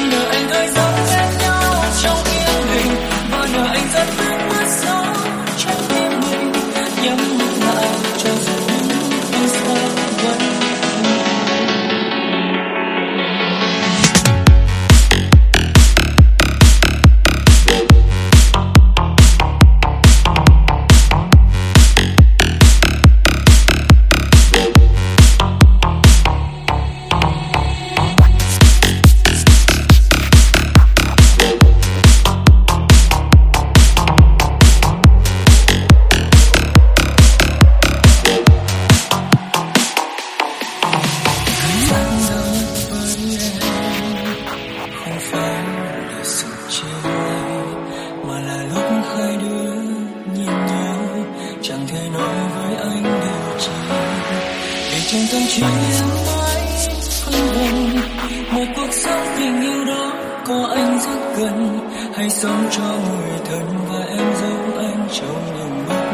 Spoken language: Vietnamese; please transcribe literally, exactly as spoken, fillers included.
Nhờ anh gửi dấu bên nhau trong yên bình, và nhờ anh rất nước mắt gió trong tim mình, nhắm mắt lại cho dù anh xa vẫn. Trong tâm trí em mãi phân vân, một cuộc sống tình yêu đó có anh rất gần, hay sống cho người thân và em giấu anh trong những mơ.